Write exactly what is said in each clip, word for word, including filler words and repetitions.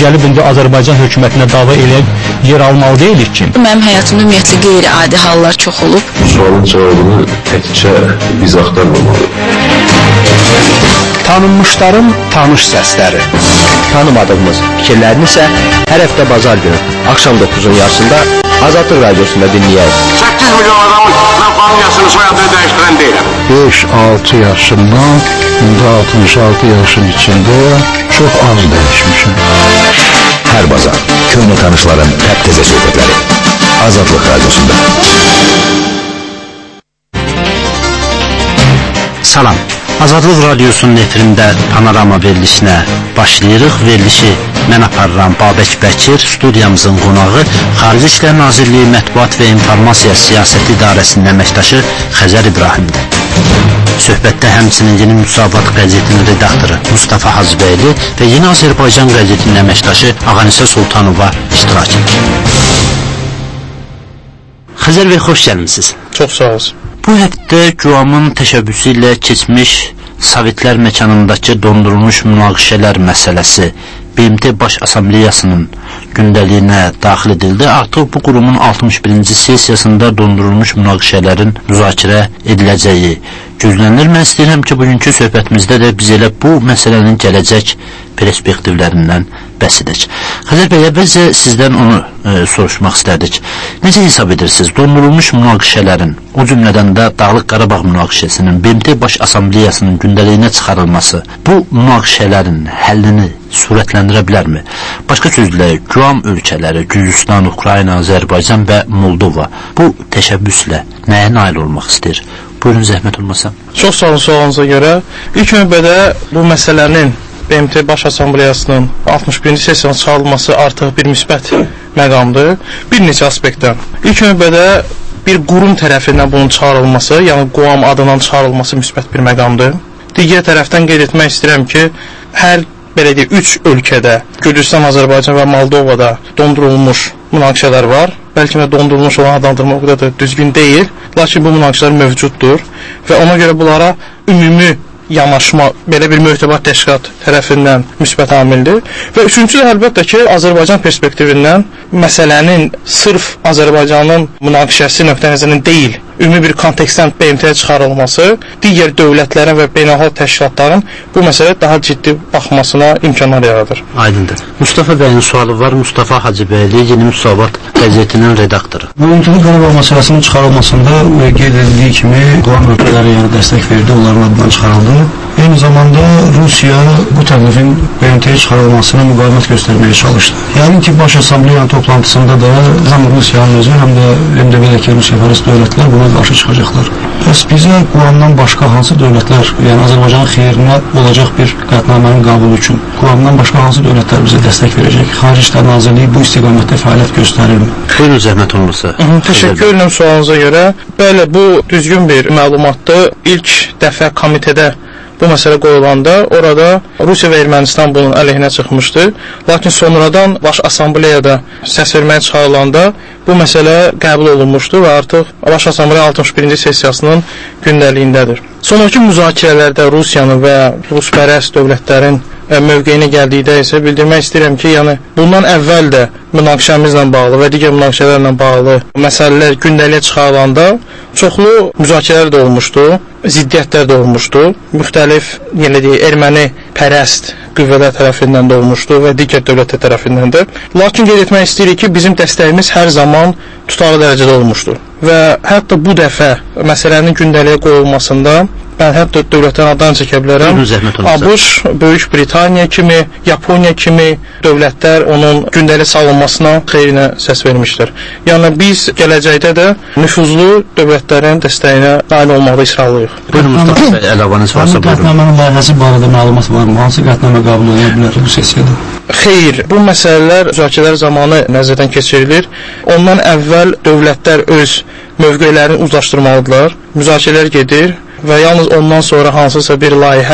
gəlib indi Azərbaycan hökumətinə dava eləyib yer almalı deyilik ki. Mənim həyatımda ümumiyyətlə qeyri-adi hallar çox olub. Bu sualın cavabını təkcə biz axtarmamalıyıq. Tanınmışların tanış səsləri. Tanımadığımız fikirlərini isə hər həftə bazar günü axşam doqquzun yarısında Azadlıq Radiosunda dinləyək. səkkiz milyon adamın mən familiyasını, soyadını dəyişdirən deyiləm. beş altı yaşından indi altmış altı yaşın içində çox az dəyişmişim. Hər bazar köhnə tanışların təptəzə söhbətləri Azadlıq Radiosunda. Salam. Azadlıq Radiosunun efirində Panorama verilişinə başlayırıq. Verilişi mən aparıram Babək Bəkir, studiyamızın qonağı Xarici İşlər Nazirliyi Mətbuat və İnformasiya Siyasəti İdarəsinin əməkdaşı Xəzər İbrahimdir. Söhbətdə həmçinin Yeni Müsavat qəzetinin redaktoru Mustafa Hacıbəyli və Yeni Azərbaycan qəzetinin əməkdaşı Ağanisə Sultanova iştirak edir. Xəzər bəy, xoş gəlmisiniz. Çox sağ olsun. Bu həftə Güamın təşəbbüsü ilə keçmiş Sovetlər məkanındakı dondurulmuş münaqişələr məsələsi B M T Baş Assambleyasının gündəliyinə daxil edildi. Artıq bu qurumun altmış birinci sessiyasında dondurulmuş münaqişələrin müzakirə ediləcəyi gözlənilir. Mən istəyirəm ki, bugünkü söhbətimizdə də biz elə bu məsələnin gələcək perspektivlərindən bəhs edək. Xəzər bəy, əvvəlcə sizdən onu e, soruşmaq istərdik. Necə hesab edirsiniz? Dondurulmuş münaqişələrin, o cümlədən də Dağlıq Qarabağ münaqişəsinin B M T Baş Assambleyasının gündəliyinə çıxarılması bu münaqişələrin həllini sürətləndirə bilərmi? Başqa sözlə, Güam ölkələri, Gürcüstan, Ukrayna, Azərbaycan və Moldova bu təşəbbüslə nəyə nail olmaq istəyir? Buyurun, zəhmət olmasa. Çox sağ olun sualınıza görə. İlk növbədə bu məsələnin B M T Baş Assambleyasının altmış birinci sessiyanın çıxarılması artıq bir müsbət məqamdır. Bir neçə aspektdən. İlk növbədə bir qurum tərəfindən bunun çıxarılması, yəni Güam adından çıxarılması müsbət bir məqamdır. Digər tərəfdən qeyd etmək istəyirəm ki, hər belə deyək, üç ölkədə, Gürcüstan, Azərbaycan və Moldovada dondurulmuş münaqişələr var. Bəlkə də dondurulmuş olan adlandırma o qədər də düzgün deyil, lakin bu münaqişələr mövcuddur və ona görə bunlara ümumi yanaşma belə bir möhtəbər təşkilat tərəfindən müsbət amildir. Və üçüncü də əlbəttə ki, Azərbaycan perspektivindən məsələnin sırf Azərbaycanın münaqişəsi nöqtə-nəzərindən deyil, ümumi bir kontekstdən B M T-yə çıxarılması digər dövlətlərin və beynəlxalq təşkilatların bu məsələyə daha ciddi baxmasına imkanlar yaradır. Aydındır. Mustafa bəyin sualı var. Mustafa Hacıbəyli, Yeni Müsavat qəzetinin redaktoru. Bugünkü Qarabağ məsələsinin çıxarılmasında qeyd edildiyi kimi Güam ölkələri yəni dəstək verdi, onların adından çıxarıldı. Eyni zamanda Rusiya bu təklifin B M T-yə çıxarılmasına müqavimət göstərməyə çalışdı. Yəni ki, Baş Assambleyanın toplantısında da həm Rusiyanın özü, həm də M D B-dəki Rusiya-fərist dövlətlər buna qarşı çıxacaqlar. Bəs bizə Güamdan başqa hansı dövlətlər, yəni Azərbaycanın xeyrinə olacaq bir qətnamənin qəbulu üçün Güamdan başqa hansı dövlətlər bizə dəstək verəcək? Xarici İşlər Nazirliyi bu istiqamətdə fəaliyyət göstərirmi? Buyurun, zəhmət olursa. Təşəkkür edirəm sualınıza görə. Bəli, bu düzgün bir məlumatdır. İlk dəfə komitədə bu məsələ qoyulanda orada Rusiya və Ermənistan bunun əleyhinə çıxmışdı. Lakin sonradan Baş Assambleyada səs verməyə çıxarılanda bu məsələ qəbul olunmuşdu və artıq Baş Assambleya altmış birinci sessiyasının gündəliyindədir. Sonraki müzakirələrdə Rusiyanın və Ruspərəst dövlətlərin mövqeyinə gəldikdə isə bildirmək istəyirəm ki, yəni bundan əvvəl də münaqişəmizlə bağlı və digər münaqişələrlə bağlı məsələlər gündəliyə çıxarılanda çoxlu müzakirələr də olmuşdu, ziddiyyətlər də olmuşdu, müxtəlif, yəni deyək, erməni pərəst qüvvələr tərəfindən də olmuşdu və digər dövlətlər tərəfindən də. Lakin qeyd etmək istəyirik ki, bizim dəstəyimiz hər zaman tutarlı dərəcədə olmuşdur və hətta bu dəfə məsələnin gündəliyə qoyulmasında mən hətta dövlətlərin adını çəkə bilərəm. ABŞ, Böyük Britaniya kimi, Yaponiya kimi dövlətlər onun gündəlik salınmasına xeyrinə səs vermişdir. Yəni biz gələcəkdə də nüfuzlu dövlətlərin dəstəyinə nail olmaqda israrlıyıq. Buyurun, Mustafa bəy, əlavəniz varsa buyurun. Qətnamənin layihəsi barədə məlumat varmı? Hansı qətnamə qəbul ola bilər bu sessiyada? Xeyr, bu məsələlər müzakirələr zamanı nəzərdən keçirilir. Ondan əvvəl dövlətlər öz mövqeylərini uzlaşdırmalıdırlar. Müzakirələr gedir və yalnız ondan sonra hansısa bir layihə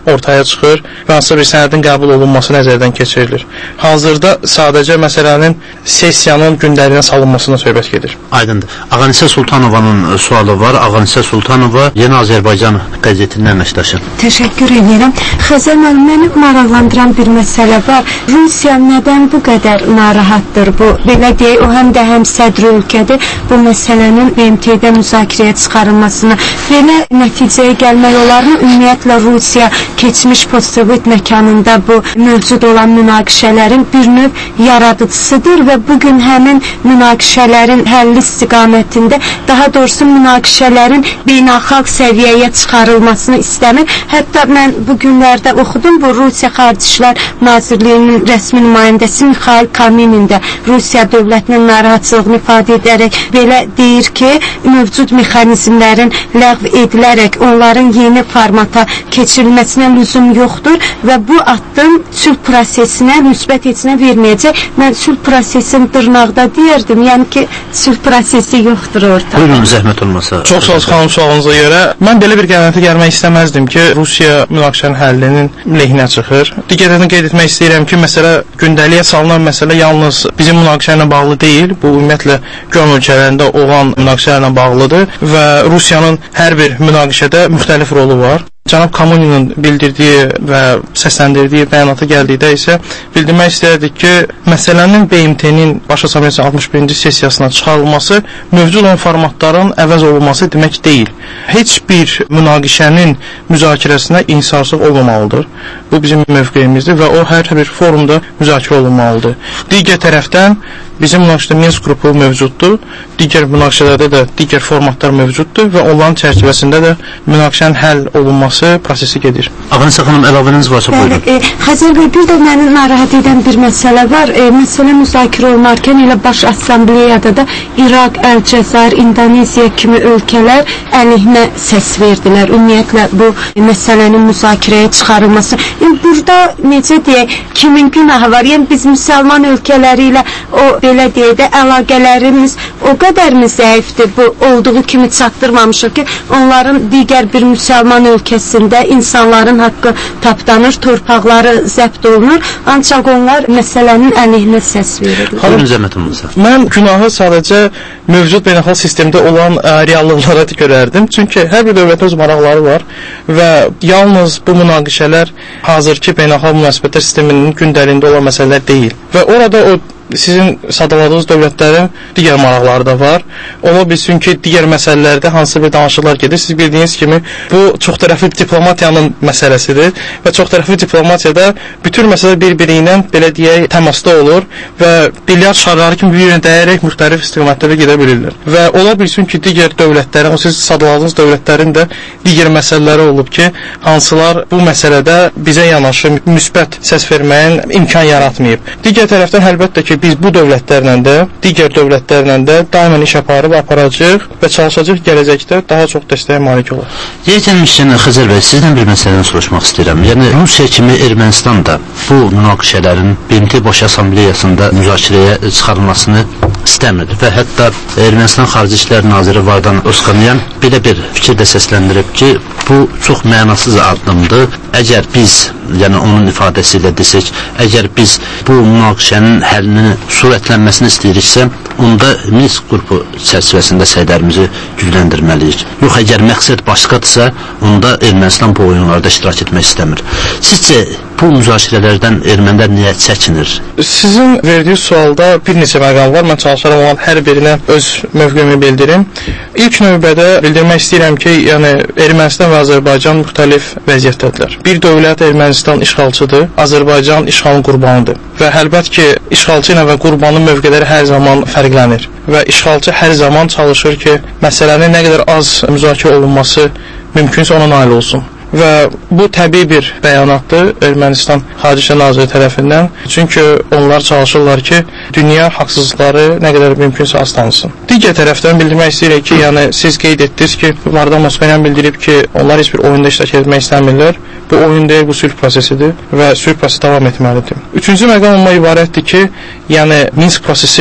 ortaya çıxır və hansısa bir sənədin qəbul olunması nəzərdən keçirilir. Hazırda sadəcə məsələnin sessiyanın gündəliyinə salınmasına söhbət gedir. Aydındır. Ağanisə Sultanovanın sualı var. Ağanisə Sultanova Yeni Azərbaycan qəzetinin əməkdaşı. Təşəkkür edirəm. Xəzər müəllim, məni maraqlandıran bir məsələ var. Rusiya nədən bu qədər narahatdır bu? Belə deyək, o həm də həm sədr ölkədir bu məsələnin B M T-də müzakirəyə çıxarılmasına. Belə nəticəyə gəlmək olarmı? Ümumiyyətlə Rusiya keçmiş postsovet məkanında bu mövcud olan münaqişələrin bir növ yaradıcısıdır və bugün həmin münaqişələrin həlli istiqamətində, daha doğrusu münaqişələrin beynəlxalq səviyyəyə çıxarılmasını istəmir. Hətta mən bu günlərdə oxudum, bu Rusiya Xarici İşlər Nazirliyinin rəsmi nümayəndəsi Mikhail Kaminin də Rusiya dövlətinin narahatçılığını ifadə edərək belə deyir ki, mövcud mexanizmlərin ləğv edilərək onların yeni formata keçirilməsinə lüzum yoxdur və bu addım sülh prosesinə müsbət etsinə verməyəcək. Mən sülh prosesini dırnaqda deyirdim, yəni ki, sülh prosesi yoxdur ortada. Buyurun, zəhmət olmasa. Çox sağ olun xanım sualınıza görə. Mən belə bir qənaətə gəlmək istəməzdim ki, Rusiya münaqişənin həllinin lehinə çıxır. Digərlərini qeyd etmək istəyirəm ki, məsələ gündəliyə salınan məsələ yalnız bizim münaqişə ilə bağlı deyil, bu ümumiyyətlə Göln ölkələrində olan münaqişələrlə bağlıdır və Rusiyanın hər bir münaqişədə müxtəlif rolu var. Cənab Kamuninin bildirdiyi və səsləndirdiyi bəyanata gəldikdə isə bildirmək istəyirdik ki, məsələnin B M T-nin Baş Assambleyasının altmış birinci sessiyasına çıxarılması mövcud olan formatların əvəz olunması demək deyil. Heç bir münaqişənin müzakirəsinə insarsız olmamalıdır. Bu bizim mövqeyimizdir və o hər bir forumda müzakirə olunmalıdır. Digər tərəfdən bizim münaqişədə Minsk qrupu mövcuddur, digər münaqişələrdə də digər formatlar mövcuddur və onların çərçivəsində də münaqişənin həll olunması prosesi gedir. Ağanisə xanım, əlavəniz varsa buyurun. E, Xəzər bəy, bir də məni narahat edən bir məsələ var. E, məsələ müzakirə olunarkən elə Baş Assambleyada da İraq, Əlcəzair, İndoneziya kimi ölkələr əleyhinə səs verdilər. Ümumiyyətlə bu məsələnin müzakirəyə çıxarılması. Yəni, burada necə deyək, kimin günahı var? Yəni biz müsəlman ölkələri ilə o belə deyək də əlaqələrimiz o qədərmi zəifdir, bu olduğu kimi çatdırmamışıq ki, onların digər bir müsəlman ölkəsində insanların haqqı tapdanır, torpaqları zəbt olunur, ancaq onlar məsələnin əleyhinə səs verirlər. Buyurun, zəhmət olmasa. Mən günahı sadəcə mövcud beynəlxalq sistemdə olan ə, reallıqlara görərdim. Çünki hər bir dövlətin öz maraqları var və yalnız bu münaqişələr hazırki beynəlxalq münasibətlər sisteminin gündəliyində olan məsələlər deyil. Və orada o sizin sadaladığınız dövlətlərin digər maraqları da var. Ola bilsin ki, digər məsələlərdə hansı bir danışıqlar gedir. Siz bildiyiniz kimi, bu çoxtərəfli diplomatiyanın məsələsidir və çoxtərəfli diplomatiyada bütün məsələlər bir-biri ilə belə deyək təmasda olur və bilyard şarları kimi bir-birinə dəyərək müxtəlif istiqamətlərə gedə bilirlər. Və ola bilsin ki, digər dövlətlərin, o siz sadaladığınız dövlətlərin də digər məsələləri olub ki, hansılar bu məsələdə bizə yanaşı müsbət səs verməyin imkan yaratmayıb. Digər tərəfdən əlbəttə ki, biz bu dövlətlərlə də, digər dövlətlərlə də daimən iş aparıb aparacaq və çalışacaq gələcəkdə daha çox dəstəyə malik olar. Yetənmişkən Xəzər bəy, sizdən bir məsələni soruşmaq istəyirəm. Yəni Rusiya kimi Ermənistan da bu münaqişələrin B M T Baş Assambleyasında müzakirəyə çıxarılmasını istəmir və hətta Ermənistan Xarici İşlər Naziri Vardan Oskanyan belə bir fikir də səsləndirib ki, bu çox mənasız addımdır. Əgər biz, yəni onun ifadəsi ilə desək, əgər biz bu münaqişənin həllini sürətlənməsini istəyiriksə, onda Minsk qrupu çərçivəsində səylərimizi gücləndirməliyik. Yox, əgər məqsəd başqadırsa, onda Ermənistan bu oyunlarda iştirak etmək istəmir. Sizcə bu müzakirələrdən ermənilər niyə çəkinir? Sizin verdiyi sualda bir neçə məqam var. Mən çalışaram olan hər birinə öz mövqeyimi bildirim. İlk növbədə bildirmək istəyirəm ki, yəni Ermənistan və Azərbaycan müxtəlif vəziyyətdədirlər. Bir dövlət Ermənistan işğalçıdır, Azərbaycan işğalın qurbanıdır. Və əlbət ki, işğalçı ilə və qurbanın mövqeləri hər zaman fərqlənir. Və işğalçı hər zaman çalışır ki, məsələnin nə qədər az müzakirə olunması mümkünsə ona nail olsun. Və bu təbii bir bəyanatdır Ermənistan Xarici İşlər Naziri tərəfindən. Çünki onlar çalışırlar ki, dünya haqsızlıqları nə qədər mümkünsə az tanısın. Digər tərəfdən bildirmək istəyirik ki, yəni siz qeyd etdiniz ki, Vardan Moskvayan bildirib ki, onlar heç bir oyunda iştirak etmək istəmirlər. Bu oyun deyil, bu sülh prosesidir və sülh prosesi davam etməlidir. Üçüncü məqam onunla ibarətdir ki, yəni Minsk prosesi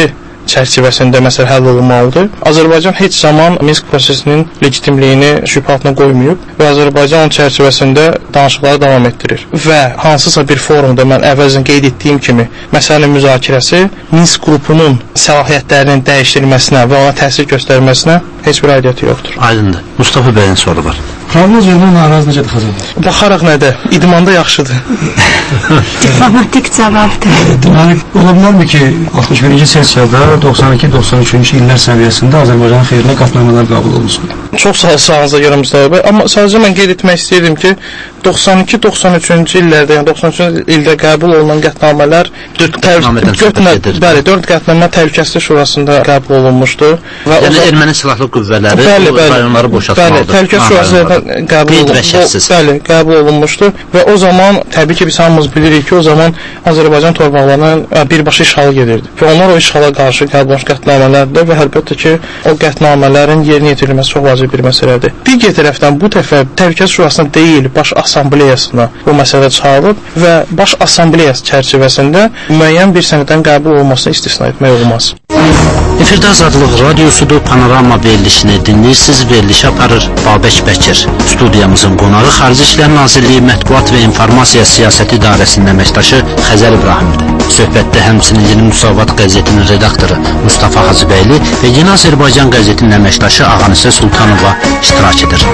çərçivəsində məsələ həll olunmalıdır. Azərbaycan heç zaman Minsk prosesinin legitimliyini şübhə altına qoymayıb və Azərbaycan onun çərçivəsində danışıqları davam etdirir. Və hansısa bir forumda mən əvvəlcə qeyd etdiyim kimi məsələnin müzakirəsi Minsk qrupunun səlahiyyətlərinin dəyişdirilməsinə və ona təsir göstərməsinə heç bir aidiyyəti yoxdur. Aydındır. Mustafa bəyin sualı var. Proqnoz vermək narazı necədir Xəzər? Baxaraq nədə? İdmanda yaxşıdır. Diplomatik cavabdır. Deməli, ola bilərmi ki, altmış birinci sessiyada doxsan iki doxsan üçüncü illər səviyyəsində Azərbaycanın xeyrinə qətnamələr qəbul olunsun? Çox sağ sağınıza görə Mustafa bəy, amma sadəcə mən qeyd etmək istəyirdim ki, doxsan iki doxsan üçüncü illərdə, yəni doxsan üçüncü ildə qəbul olunan qətnamələr dörd qətnamə Təhlükəsizlik Şurasında qəbul olunmuşdu. Yəni erməni silahlı qüvvələri bəli, bu rayonları boşaltmalıdır. Bəli, Təhlükəsizlik Şurasında qəbul olunmuşdu. Bəli, qəbul olunmuşdu və o zaman təbii ki biz hamımız bilirik ki, o zaman Azərbaycan torpaqlarının birbaşa işğalı gedirdi. Və onlar o işğala qarşı qəbul olmuş qətnamələrdir və əlbəttə ki, o qətnamələrin yerinə yetirilməsi çox vacib bir məsələdir. Digər tərəfdən bu dəfə Təhlükəsizlik Şurasına deyil, Baş Assambleyasına bu məsələ çıxarılıb və Baş Assambleyası çərçivəsində müəyyən bir sənəddən qəbul olmasını istisna etmək olmaz. Efirdə Azadlıq Radiosudur, Panorama verilişini dinləyirsiniz, verilişi aparır Babək Bəkir. Studiyamızın qonağı Xarici İşlər Nazirliyi Mətbuat və İnformasiya Siyasəti İdarəsinin əməkdaşı Xəzər İbrahimdir. Söhbətdə həmçinin Yeni Müsavat qəzetinin redaktoru Mustafa Hacıbəyli və Yeni Azərbaycan qəzetinin əməkdaşı Ağanisə Sultanova iştirak edir.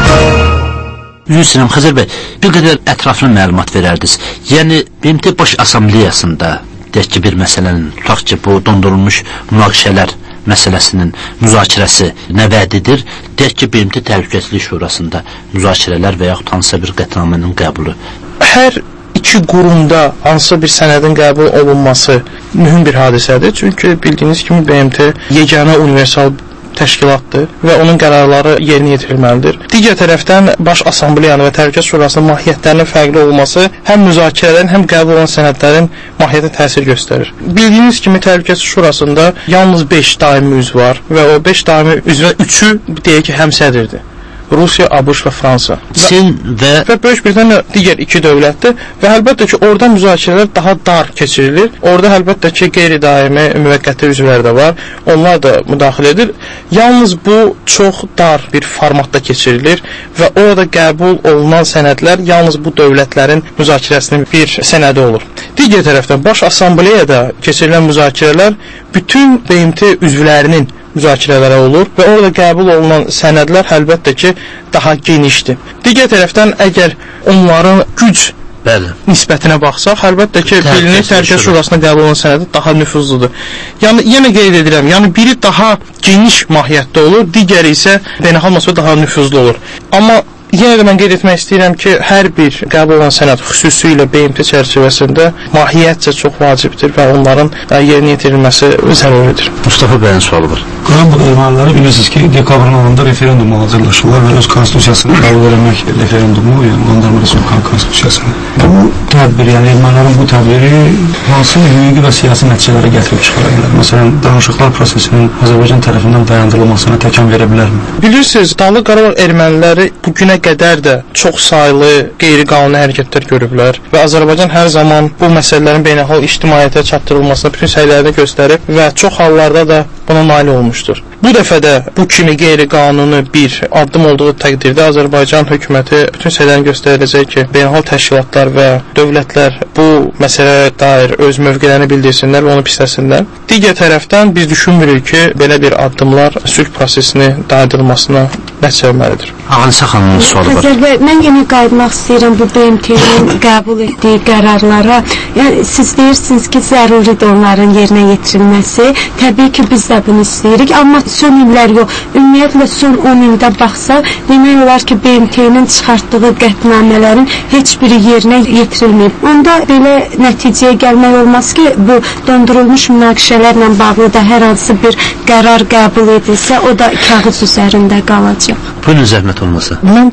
Üzr istəyirəm Xəzər bəy, bir qədər ətraflı məlumat verərdiniz. Yəni B M T Baş Assambleyasında deyək ki, bir məsələnin, tutaq ki, bu dondurulmuş münaqişələr məsələsinin müzakirəsi nə vədidir? Deyək ki, B M T Təhlükəsizlik Şurasında müzakirələr və yaxud hansısa bir qətnamənin qəbulu. Hər iki qurumda hansısa bir sənədin qəbul olunması mühüm bir hadisədir. Çünki bildiyiniz kimi B M T yeganə universal təşkilatdır və onun qərarları yerinə yetirilməlidir. Digər tərəfdən Baş Assambleyanın və Təhlükəsizlik Şurasının mahiyyətlərinin fərqli olması həm müzakirələrin, həm qəbul olunan sənədlərin mahiyyətinə təsir göstərir. Bildiyiniz kimi Təhlükəsizlik Şurasında yalnız beş daimi üzv var və o beş daimi üzvə üçü deyək ki, həmsədrdir. Rusiya, ABŞ və Fransa. Çin və... Və Böyük Britaniya digər iki dövlətdir və əlbəttə ki, orada müzakirələr daha dar keçirilir. Orada əlbəttə ki, qeyri-daimi müvəqqəti üzvlər də var. Onlar da müdaxilə edir. Yalnız bu çox dar bir formatda keçirilir və orada qəbul olunan sənədlər yalnız bu dövlətlərin müzakirəsinin bir sənədi olur. Digər tərəfdən Baş Assambleyada keçirilən müzakirələr bütün B M T üzvlərinin müzakirələrə olur və orada qəbul olunan sənədlər əlbəttə ki, daha genişdir. Digər tərəfdən, əgər onların güc Bəli. nisbətinə baxsaq, əlbəttə ki, bilinir Təhlükəsizlik Şurasına qəbul olunan sənədi daha nüfuzludur. Yəni, yenə qeyd edirəm, yəni biri daha geniş mahiyyətdə olur, digəri isə beynəlxalq məsələdə daha nüfuzlu olur. Amma yenə də mən qeyd etmək istəyirəm ki, hər bir qəbul olunan sənəd xüsusilə B M T çərçivəsində mahiyyətcə çox vacibdir və onların yerinə yetirilməsi zəruridir. Mustafa bəyin sualı var. Qarabağ erməniləri bilirsiniz ki, dekabrın onunda referendum hazırlaşırlar və öz konstitusiyasını qəbul etmək referendumu, yəni Qondarma Respublikanın konstitusiyasını. Bu tədbir, yəni ermənilərin bu tədbiri hansı hüquqi və siyasi nəticələrə gətirib çıxara bilər? Məsələn, danışıqlar prosesinin Azərbaycan tərəfindən dayandırılmasına təkan verə bilərmi? Bilirsiniz, Dağlıq Qarabağ erməniləri bu günə qədər də çox saylı qeyri-qanuni hərəkətlər görüblər və Azərbaycan hər zaman bu məsələlərin beynəlxalq ictimaiyyətə çatdırılmasına bütün səylərini göstərib və çox hallarda da buna nail olmuşdur. Bu dəfə də bu kimi qeyri-qanuni bir addım olduğu təqdirdə Azərbaycan hökuməti bütün səylərini göstərəcək ki, beynəlxalq təşkilatlar və dövlətlər bu məsələyə dair öz mövqelərini bildirsinlər və onu pisləsinlər. Digər tərəfdən biz düşünmürük ki, belə bir addımlar sülh prosesini dayandırılmasına nəticə verməlidir. Ağanisə xanımın sualı var. Xəzər bəy, mən yenə qayıtmaq istəyirəm bu B M T-nin qəbul etdiyi qərarlara. Yəni, siz deyirsiniz ki, zəruridir onların yerinə yetirilməsi. Təbii ki, biz də bunu istəyirik, amma son illər yox. Ümumiyyətlə, son on ildə baxsaq, demək olar ki, B M T-nin çıxartdığı qətnamələrin heç biri yerinə yetirilməyib. Onda belə nəticəyə gəlmək olmaz ki, bu dondurulmuş münaqişələrlə bağlı da hər hansı bir qərar qəbul edilsə, o da kağız üzərində qalacaq. Buyurun, zəhmət olmasa. Mən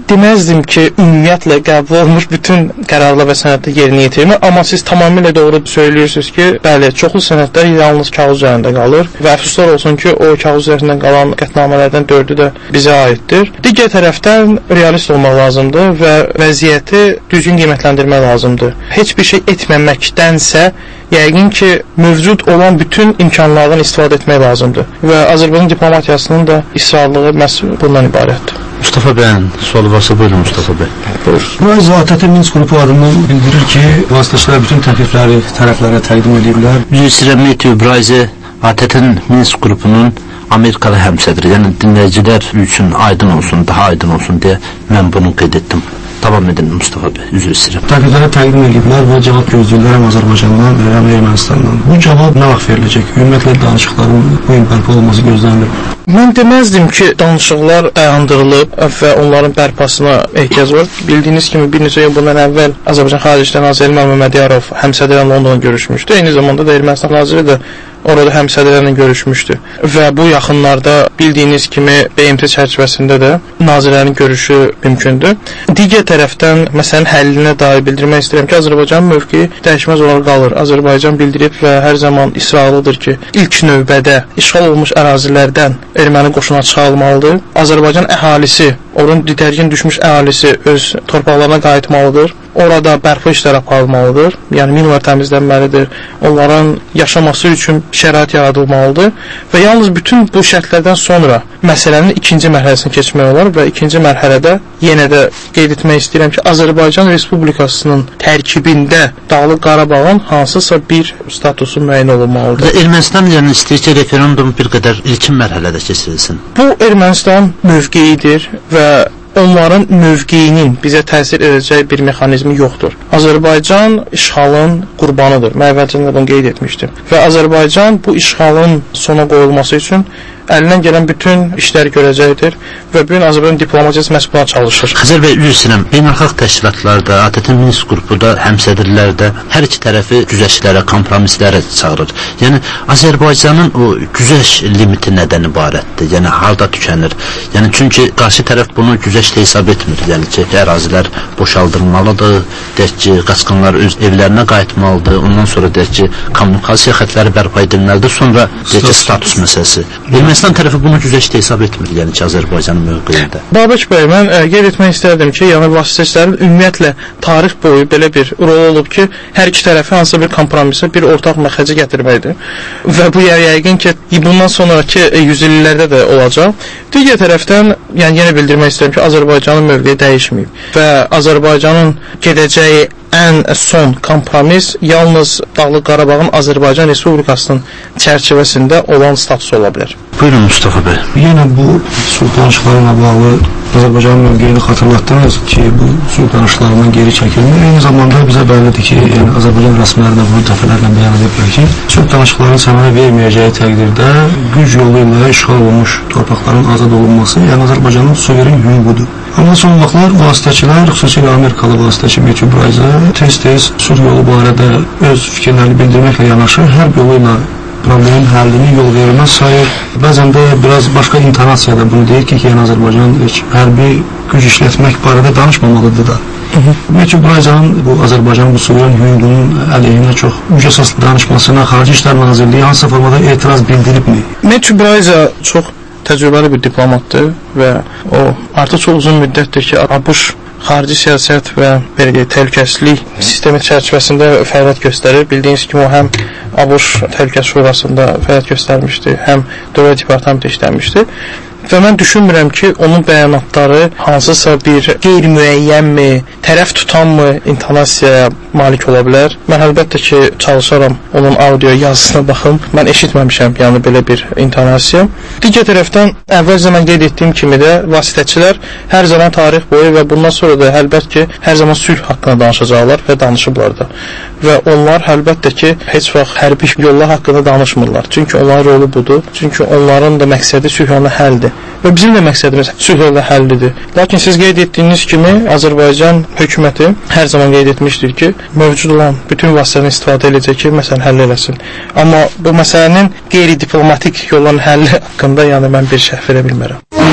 deməzdim ki, ümumiyyətlə qəbul olunmuş bütün qərarlar və sənədlər yerinə yetirilmir, amma siz tamamilə doğru söylüyorsunuz ki, bəli, çoxlu sənədlər yalnız kağız üzərində qalır və əfsuslar olsun ki, o kağız üzərində qalan qətnamələrdən dördü də bizə aiddir. Digər tərəfdən realist olmaq lazımdır və vəziyyəti düzgün qiymətləndirmək lazımdır. Heç bir şey etməməkdənsə, yəqin ki, mövcud olan bütün imkanlardan istifadə etmək lazımdır və Azərbaycan diplomatiyasının da israrlığı məhz bundan ibarətdir. Mustafa bəyin sualı varsa buyurun Mustafa bəy. Buyur. Müraciət A T T Minsk qrupu adından bildirir ki, vasitəçilər bütün təklifləri tərəflərə təqdim ediblər. Üzr istəyirəm, Matthew Bryce A T T'nin Minsk qrupunun Amerikalı həmsədri, yəni dinləyicilər üçün aydın olsun, daha aydın olsun deyə mən bunu qeyd etdim. Davam edin Mustafa bəy, üzr istəyirəm. Təkliflərə təqdim ediblər və cavab gözləyirlər həm Azərbaycandan və həm Ermənistandan. Bu cavab nə vaxt veriləcək? Ümumiyyətlə danışıqların bu il bərpa olması gözlənilir. Mən deməzdim ki, danışıqlar dayandırılıb və onların bərpasına ehtiyac var. Bildiyiniz kimi bir neçə il bundan əvvəl Azərbaycan Xarici İşlər Naziri Elmar Məmmədiyarov həmsədrlə Londona görüşmüşdü. Eyni zamanda da Ermənistan naziri də orada həmsədrlərlə görüşmüşdü. Və bu yaxınlarda bildiyiniz kimi B M T çərçivəsində də nazirlərin görüşü mümkündür. Digər tərəfdən məsələnin həllinə dair bildirmək istəyirəm ki, Azərbaycanın mövqeyi dəyişməz olaraq qalır. Azərbaycan bildirib və hər zaman israrlıdır ki, ilk növbədə işğal olunmuş ərazilərdən erməni qoşuna çıxarılmalıdır. Azərbaycan əhalisi, onun didərgin düşmüş əhalisi öz torpaqlarına qayıtmalıdır. Orada bərpa işlər aparılmalıdır. Yəni minlər təmizlənməlidir. Onların yaşaması üçün şərait yaradılmalıdır və yalnız bütün bu şərtlərdən sonra məsələnin ikinci mərhələsini keçmək olar və ikinci mərhələdə yenə də qeyd etmək istəyirəm ki, Azərbaycan Respublikasının tərkibində Dağlıq Qarabağın hansısa bir statusu müəyyən olunmalıdır. Və Ermənistan yəni istəyir ki, referendum bir qədər ilkin mərhələdə keçirilsin. Bu Ermənistan mövqeyidir və onların mövqeyinin bizə təsir edəcək bir mexanizmi yoxdur. Azərbaycan işğalın qurbanıdır. Mən əvvəlcədən də bunu qeyd etmişdim. Və Azərbaycan bu işğalın sona qoyulması üçün əlindən gələn bütün işləri görəcəkdir və bugün Azərbaycan diplomatiyası məhz buna çalışır. Xəzər bəy, üzr istəyirəm, beynəlxalq təşkilatlarda, A T T Minsk qrupuda, həmsədrlərdə hər iki tərəfi güzəştlərə, kompromislərə çağırır. Yəni Azərbaycanın o güzəş limiti nədən ibarətdir? Yəni harda tükənir? Yəni çünki qarşı tərəf bunu güzəşdə hesab etmir. Yəni ki, ərazilər boşaldılmalıdır, deyək ki, qaçqınlar öz evlərinə qayıtmalıdır, ondan sonra deyək ki, kommunikasiya xətləri bərpa edilməlidir, sonra deyək ki, status məsələsi. Ermənistan tərəfi bunu güzəşdə hesab etmir, yəni ki, Azərbaycanın mövqeyində. Babək bəy, mən ə, qeyd etmək istərdim ki, yəni vasitəçilərin ümumiyyətlə tarix boyu belə bir rol olub ki, hər iki tərəfi hansısa bir kompromisə, bir ortaq məxrəcə gətirməkdir. Və bu yəqin ki, bundan sonraki yüz illərdə də olacaq. Digər tərəfdən, yəni yenə bildirmək istəyirəm ki, Azərbaycanın mövqeyi dəyişməyib və Azərbaycanın gedəcəyi ən son kompromis yalnız Dağlıq Qarabağın Azərbaycan Respublikasının çərçivəsində olan status ola bilər. Buyurun Mustafa bəy. Yenə bu sülh danışıqlarına bağlı Azərbaycanın mövqeyini xatırlatdınız ki, bu sülh danışıqlarından geri çəkilmir. Eyni zamanda bizə bəllidir ki, yəni Azərbaycan rəsmiləri də bunu dəfələrlə bəyan ediblər ki, sülh danışıqlarının səmərə verməyəcəyi təqdirdə güc yolu ilə işğal olunmuş torpaqların azad olunması, yəni Azərbaycanın suveren hüququdur. Amma son vaxtlar vasitəçilər, xüsusilə Amerikalı vasitəçi Matthew Bryce tez-tez sülh yolu barədə öz fikirlərini bildirməklə yanaşı, hərb yolu ilə problemin həllini yol verilməz sayır. Bəzən də biraz başqa intonasiyada bunu deyir ki, yəni Azərbaycan heç hərbi güc işlətmək barədə danışmamalıdır da. Matthew Bryce'ın bu Azərbaycanın bu suveren hüququnun əleyhinə çox mücəssəsli danışmasına Xarici İşlər Nazirliyi hansı formada etiraz bildiribmi? Matthew Bryce çox təcrübəli bir diplomatdır və o artıq çox uzun müddətdir ki, ABŞ xarici siyasət və belə təhlükəsizlik sistemi çərçivəsində fəaliyyət göstərir. Bildiyiniz kimi o həm ABŞ Təhlükəsizlik Şurasında fəaliyyət göstərmişdi, həm Dövlət Departamentində işləmişdi. Və mən düşünmürəm ki, onun bəyanatları hansısa bir qeyri-müəyyənmi, tərəf tutanmı intonasiyaya malik ola bilər. Mən əlbəttə ki, çalışaram onun audio yazısına baxım. Mən eşitməmişəm, yəni belə bir intonasiya. Digər tərəfdən, əvvəlcə mən qeyd etdiyim kimi də vasitəçilər hər zaman tarix boyu və bundan sonra da əlbət ki, hər zaman sülh haqqında danışacaqlar və danışıblar da. Və onlar əlbəttə ki, heç vaxt hərbi yollar haqqında danışmırlar. Çünki onların rolu budur. Çünki onların da məqsədi sülh yoluna həldir. Və bizim də məqsədimiz sülh yoluna həllidir. Lakin siz qeyd etdiyiniz kimi Azərbaycan hökuməti hər zaman qeyd etmişdir ki, mövcud olan bütün vasitələrini istifadə edəcək ki, məsələn, həll eləsin. Amma bu məsələnin qeyri-diplomatik yolların həlli haqqında yəni mən bir şərh verə bilmərəm.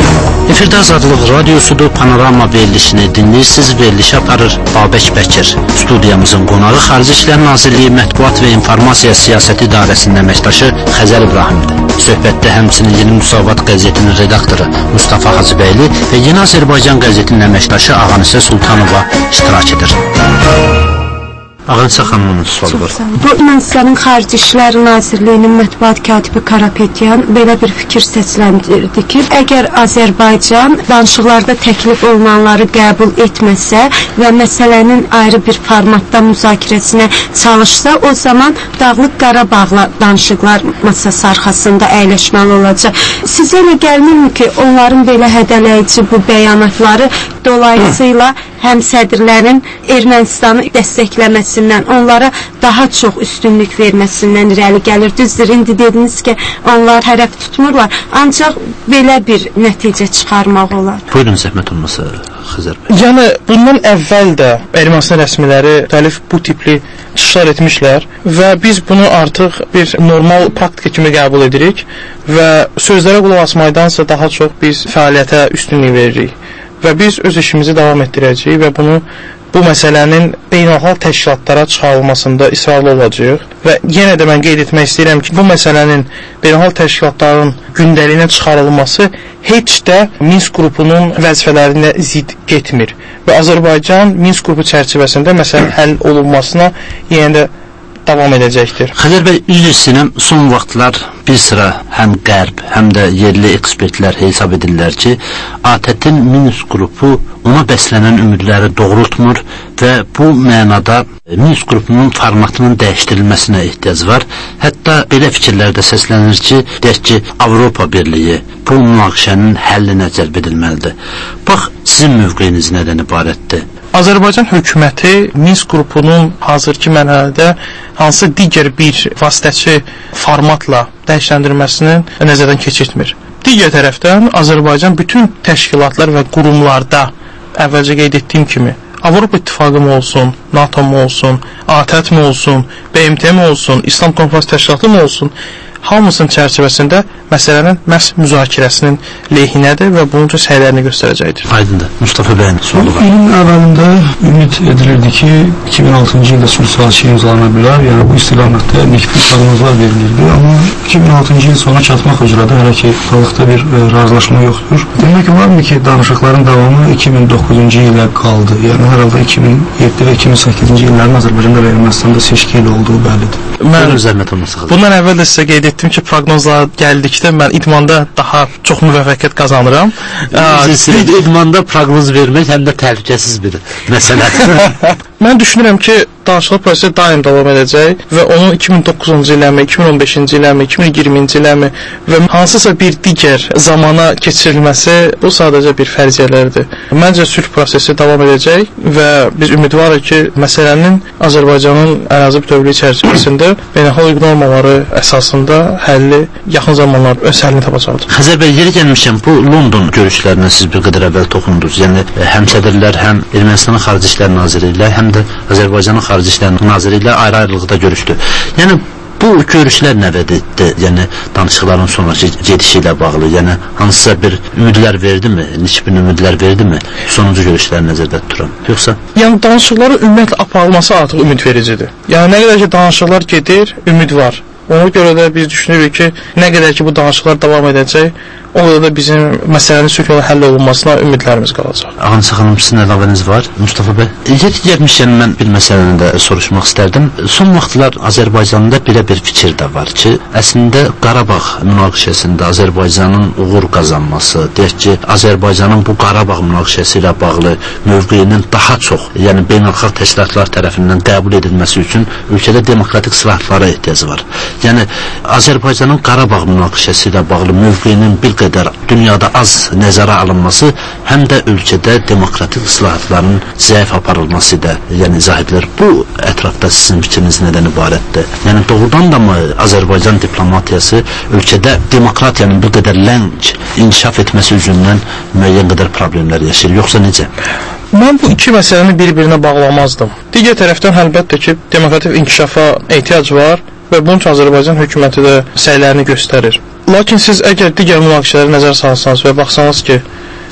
Efirdə Azadlıq Radiosudur, Panorama verilişini dinləyirsiniz, verilişi aparır Babək Bəkir. Studiyamızın qonağı Xarici İşlər Nazirliyi Mətbuat və İnformasiya Siyasəti İdarəsinin əməkdaşı Xəzər İbrahimdir. Söhbətdə həmçinin Yeni Müsavat qəzetinin redaktoru Mustafa Hacıbəyli və Yeni Azərbaycan qəzetinin əməkdaşı Ağanisə Sultanova iştirak edir. Ağanisə xanımın sualı var. Bu Ermənistanın Xarici İşlər Nazirliyinin mətbuat katibi Karapetyan belə bir fikir səsləndirdi ki, əgər Azərbaycan danışıqlarda təklif olunanları qəbul etməsə və məsələnin ayrı bir formatda müzakirəsinə çalışsa, o zaman Dağlıq Qarabağla danışıqlar masası arxasında əyləşməli olacaq. Sizə elə gəlmirmi ki, onların belə hədələyici bu bəyanatları dolayısıyla həm sədrlərin Ermənistanı dəstəkləməsindən, onlara daha çox üstünlük verməsindən irəli gəlir. Düzdür, indi dediniz ki, onlar tərəf tutmurlar, ancaq belə bir nəticə çıxarmaq olar. Buyurun, zəhmət olmasa Xəzər bəy. Yəni, bundan əvvəl də Ermənistan rəsmiləri müxtəlif bu tipli çıxışlar etmişlər və biz bunu artıq bir normal praktika kimi qəbul edirik və sözlərə qulaq asmaydansa daha çox biz fəaliyyətə üstünlük veririk. Və biz öz işimizi davam etdirəcəyik və bunu bu məsələnin beynəlxalq təşkilatlara çıxarılmasında israrlı olacağıq. Və yenə də mən qeyd etmək istəyirəm ki, bu məsələnin beynəlxalq təşkilatların gündəliyinə çıxarılması heç də Minsk qrupunun vəzifələrinə zidd getmir. Və Azərbaycan Minsk qrupu çərçivəsində məsələnin həll olunmasına yenə də davam edəcəkdir. Xəzər bəy, üzr istəyirəm, son vaxtlar bir sıra həm qərb, həm də yerli ekspertlər hesab edirlər ki, A T T-in Minsk qrupu ona bəslənən ümidləri doğrultmur və bu mənada Minsk qrupunun formatının dəyişdirilməsinə ehtiyac var. Hətta belə fikirlərdə səslənir ki, deyək ki, Avropa Birliyi bu münaqişənin həllinə cəlb edilməlidir. Bax, sizin mövqeyiniz nədən ibarətdir? Azərbaycan hökuməti Minsk qrupunun hazırki mərhələdə hansı digər bir vasitəçi formatla dəyişləndirməsini nəzərdən keçirtmir. Digər tərəfdən Azərbaycan bütün təşkilatlar və qurumlarda əvvəlcə qeyd etdiyim kimi Avropa İttifaqı mı olsun, NATO mu olsun, A T T mi olsun, B M T mi olsun, İslam Konfrans Təşkilatı mı olsun, hamısının çərçivəsində məsələnin məhz müzakirəsinin lehinədir və bunun üçün səylərini göstərəcəkdir. Aydındır. Mustafa bəyin sualı var. İlin əvvəlində ümid edilirdi ki, iki min altıncı ildə sülh sazişi imzalana bilər, yəni bu istiqamətdə nikbin proqnozlar verilirdi, amma iki min altıncı il sona çatmaq üzrədə hələ ki, ortalıqda bir e, razılaşma yoxdur. Demək varmı ki, danışıqların davamı iki min doqquzuncu ilə qaldı, yəni hər halda iki min yeddi və iki min səkkizinci illərin Azərbaycanda və Ermənistanda seçki ilə olduğu bəllidir. Mən zəhmət olmasa. Bundan əvvəl də sizə qeyd etdim ki, proqnozlar gəldikdə mən idmanda daha çox müvəffəqiyyət qazanıram. İdmanda proqnoz vermək həm də təhlükəsiz bir məsələdir. Mən düşünürəm ki, danışıqlar prosesi daim davam edəcək və onun iki min doqquzuncu illəmi, iki min on beşinci illəmi, iki min iyirminci illəmi və hansısa bir digər zamana keçirilməsi bu sadəcə bir fərziyyələrdir. Məncə sülh prosesi davam edəcək və biz ümidvarıq ki, məsələnin Azərbaycanın ərazi bütövlüyü çərçivəsində beynəlxalq normaları əsasında həlli yaxın zamanlar öz həllini tapacaqdır. Xəzər bəy, yeri gəlmişəm, bu London görüşlərinə siz bir qədər əvvəl toxundunuz. Yəni həm sədrlər, həm Ermənistanın Xarici İşlər Naziri ilə, həm də Azərbaycanın Xarici İşlər Naziri ilə ayrı-ayrılıqda görüşdü. Yəni bu görüşlər nə vəd yəni danışıqların sonraki gedişi ilə bağlı, yəni hansısa bir ümidlər verdimi, nisbin ümidlər verdimi sonuncu görüşləri nəzərdə tuturam, yoxsa? Yəni danışıqları ümumiyyətlə aparılması artıq ümid vericidir. Yəni nə qədər ki danışıqlar gedir, ümid var. Ona görə də biz düşünürük ki, nə qədər ki bu danışıqlar davam edəcək, o qədər də bizim məsələnin sülh yolu həll olunmasına ümidlərimiz qalacaq. Ağanisə xanım, sizin əlavəniz var, Mustafa bəy? Yeri gəlmişkən mən bir məsələni də soruşmaq istərdim. Son vaxtlar Azərbaycanda belə bir fikir də var ki, əslində Qarabağ münaqişəsində Azərbaycanın uğur qazanması, deyək ki, Azərbaycanın bu Qarabağ münaqişəsi ilə bağlı mövqeyinin daha çox, yəni beynəlxalq təşkilatlar tərəfindən qəbul edilməsi üçün ölkədə demokratik silahlara ehtiyacı var. Yəni Azərbaycanın Qarabağ münaqişəsi ilə bağlı mövqeyinin bir qədər dünyada az nəzərə alınması, həm də ölkədə demokratik islahatların zəif aparılması da, yəni izah edilir. Bu ətrafda sizin fikriniz nədən ibarətdir? Yəni doğrudan da mı Azərbaycan diplomatiyası ölkədə demokratiyanın bir qədər ləng inkişaf etməsi üzündən müəyyən qədər problemlər yaşayır, yoxsa necə? Mən bu iki məsələni bir-birinə bağlamazdım. Digər tərəfdən əlbəttə ki, demokratik inkişafa ehtiyac var və bunun üçün Azərbaycan hökuməti də səylərini göstərir. Lakin siz əgər digər münaqişələri nəzər salsanız və baxsanız ki,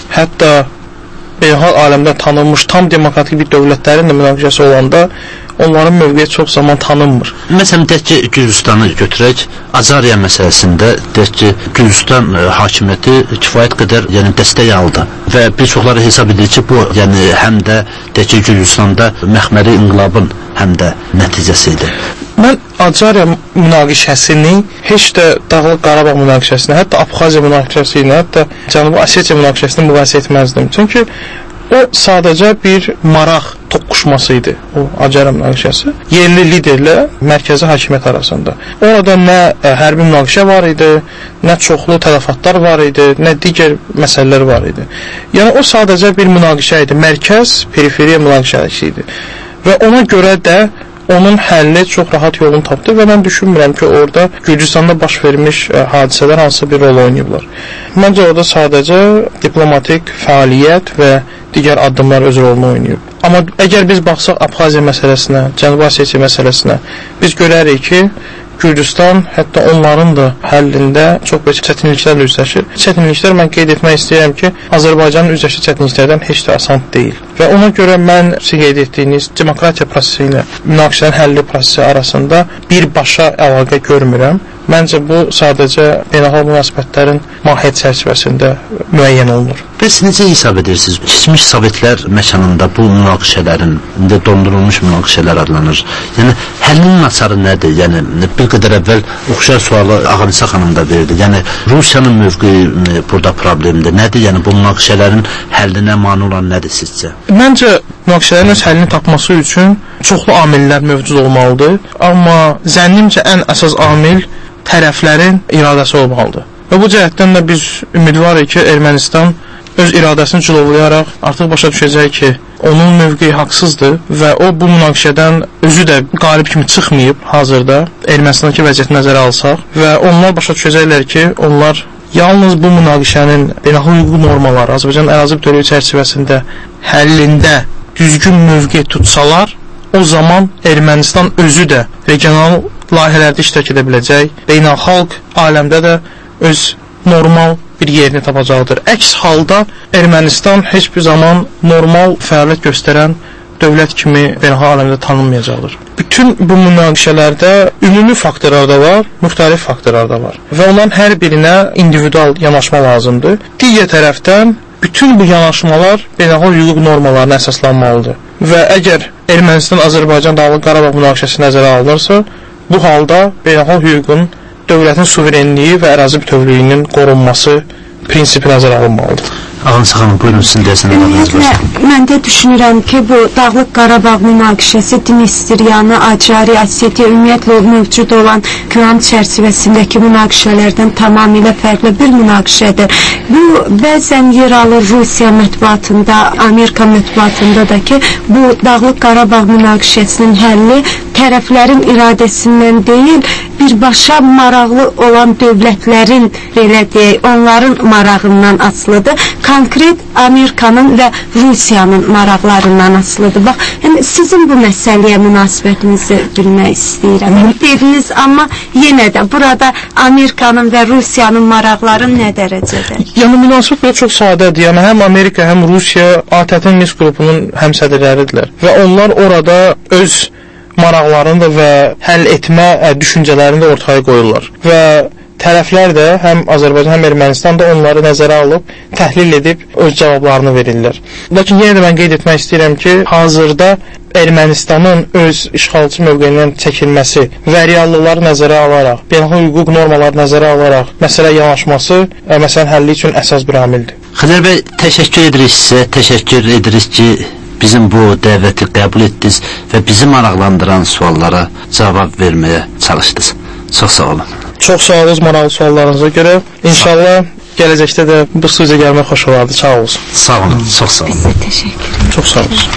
hətta beynəlxalq aləmdə tanınmış tam demokratik bir dövlətlərin də münaqişəsi olanda onların mövqeyi çox zaman tanınmır. Məsələn, deyək ki, Gürcüstanı götürək, Azariya məsələsində deyək ki, Gürcüstan e, hakimiyyəti kifayət qədər yəni, dəstək aldı və bir çoxları hesab edir ki, bu yəni, həm də deyək ki, Gürcüstanda məxməri inqilabın həm də nəticəsi idi. Mən Azariya münaqişəsini heç də Dağlıq Qarabağ münaqişəsini, hətta Abxaziya münaqişəsi ilə, hətta Cənubi Osetiya münaqişəsini müqayisə etməzdim. Çünki o sadəcə bir maraq toqquşması idi, o Azariya münaqişəsi. Yerli liderlə mərkəzi hakimiyyət arasında. Orada nə ə, hərbi münaqişə var idi, nə çoxlu tələfatlar var idi, nə digər məsələlər var idi. Yəni o sadəcə bir münaqişə idi, mərkəz periferiya münaqişəsi idi. Və ona görə də onun həlli çox rahat yolunu tapdı və mən düşünmürəm ki, orada Gürcüstanda baş vermiş ə, hadisələr hansı bir rol oynayıblar. Məncə orada sadəcə diplomatik fəaliyyət və digər addımlar öz rolunu oynayıb. Amma əgər biz baxsaq Abxaziya məsələsinə, Cənubi Osetiya məsələsinə, biz görərik ki, Gürcüstan hətta onların da həllində çox böyük çətinliklərlə üzləşir. Çətinliklər mən qeyd etmək istəyirəm ki, Azərbaycanın üzləşdiyi çətinliklərdən heç də asan deyil. Və ona görə mən sizin qeyd etdiyiniz demokratiya prosesi ilə münaqişənin həlli prosesi arasında birbaşa əlaqə görmürəm. Məncə bu sadəcə beynəlxalq münasibətlərin mahiyyət çərçivəsində müəyyən olunur. Bəs necə hesab edirsiniz? Keçmiş Sovetlər məkanında bu münaqişələrin, indi dondurulmuş münaqişələr adlanır. Yəni, həllin açarı nədir? Yəni, bir qədər əvvəl oxşar sualı Ağanisa xanım da verdi. Yəni, Rusiyanın mövqeyi burada problemdir. Nədir? Yəni, bu münaqişələrin həllinə mane olan nədir sizcə? Məncə, münaqişələrin öz həllini tapması üçün çoxlu amillər mövcud olmalıdır. Amma zənnimcə ən əsas amil tərəflərin iradəsi olmalıdır. Və bu cəhətdən də biz ümidvarıq ki, Ermənistan öz iradəsini cilovlayaraq artıq başa düşəcək ki, onun mövqeyi haqsızdır və o bu münaqişədən özü də qalib kimi çıxmayıb hazırda Ermənistandakı vəziyyəti nəzərə alsaq və onlar başa düşəcəklər ki, onlar yalnız bu münaqişənin beynəlxalq hüquq normaları, Azərbaycanın ərazi bütövlüyü çərçivəsində həllində düzgün mövqe tutsalar, o zaman Ermənistan özü də regional layihələrdə iştirak edə biləcək, beynəlxalq aləmdə də öz normal bir yerini tapacaqdır. Əks halda Ermənistan heç bir zaman normal fəaliyyət göstərən dövlət kimi beynəlxalq aləmdə tanınmayacaqdır. Bütün bu münaqişələrdə ümumi faktorlar da var, müxtəlif faktorlar da var və onların hər birinə individual yanaşma lazımdır. Digər tərəfdən bütün bu yanaşmalar beynəlxalq hüquq normalarına əsaslanmalıdır və əgər Ermənistan-Azərbaycan Dağlıq Qarabağ münaqişəsi nəzərə alınırsa, bu halda beynəlxalq hüququn dövlətin suverenliyi və ərazi bütövlüyünün qorunması prinsipi nəzərə alınmalıdır. Ağanisa xanım, buyurun, sizin deyəsən əlavəniz var. Mən də düşünürəm ki, bu Dağlıq Qarabağ münaqişəsi Dnistriyanı, Acari, Osetiya ümumiyyətlə mövcud olan Küran çərçivəsindəki münaqişələrdən tamamilə fərqli bir münaqişədir. Bu, bəzən yer alır Rusiya mətbuatında, Amerika mətbuatında da ki, bu Dağlıq Qarabağ münaqişəsinin həlli tərəflərin iradəsindən deyil, birbaşa maraqlı olan dövlətlərin, belə deyək, onların marağından asılıdır. Konkret Amerikanın və Rusiyanın maraqlarından asılıdır. Bax, yəni, sizin bu məsələyə münasibətinizi bilmək istəyirəm. Dediniz, amma yenə də burada Amerikanın və Rusiyanın maraqları nə dərəcədə? Yəni, münasibət belə çox sadədir. Yəni, həm Amerika, həm Rusiya A T T Minsk qrupunun həmsədrləridirlər və onlar orada öz maraqlarını və həll etmə ə, düşüncələrini də ortaya qoyurlar. Və tərəflər də, həm Azərbaycan, həm Ermənistan da onları nəzərə alıb, təhlil edib öz cavablarını verirlər. Lakin yenə də mən qeyd etmək istəyirəm ki, hazırda Ermənistanın öz işğalçı mövqeyindən çəkilməsi və reallıqları nəzərə alaraq, beynəlxalq hüquq normaları nəzərə alaraq məsələ yanaşması ə, məsələnin həlli üçün əsas bir amildir. Xəzər bəy, təşəkkür edirik sizə, təşəkkür edirik ki, bizim bu dəvəti qəbul etdiniz və bizi maraqlandıran suallara cavab verməyə çalışdınız. Çox sağ olun. Çox sağ olun maraqlı suallarınıza görə. İnşallah gələcəkdə də bu studiya gəlmək xoş olardı. Sağ olun. Sağ olun, çox sağ olun. Bizə təşəkkür. Çox sağ olun.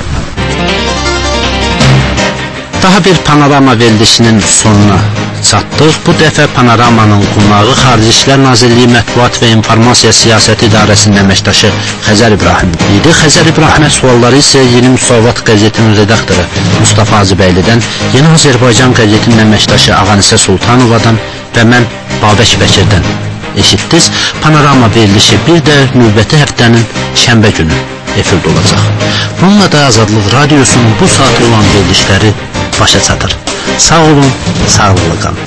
Daha bir panorama verilişinin sonuna çatdıq. Bu dəfə panoramanın qonağı Xarici İşlər Nazirliyi Mətbuat və İnformasiya Siyasəti İdarəsinin əməkdaşı Xəzər İbrahim idi. Xəzər İbrahimə sualları isə Yeni Müsavat qəzetinin redaktoru Mustafa Hacıbəylidən, Yeni Azərbaycan qəzetinin əməkdaşı Ağanisa Sultanovadan və mən Babək Bəkirdən eşitdiniz. Panorama verilişi bir də növbəti həftənin şənbə günü efirdə olacaq. Bununla da Azadlıq Radiosunun bu saat olan verilişləri başa çatır. Sağ olun, sağlıqla qalın.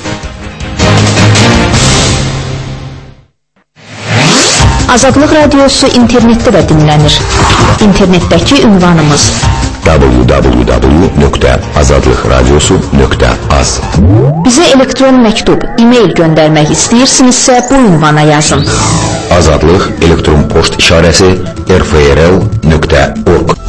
Azadlıq Radiosu internetdə də dinlənir. İnternetdəki ünvanımız w w w nöqtə azadlıqradiosu nöqtə az. Bizə elektron məktub, e-mail göndərmək istəyirsinizsə bu ünvana yazın. Azadlıq elektron poçt işarəsi r f r l nöqtə org.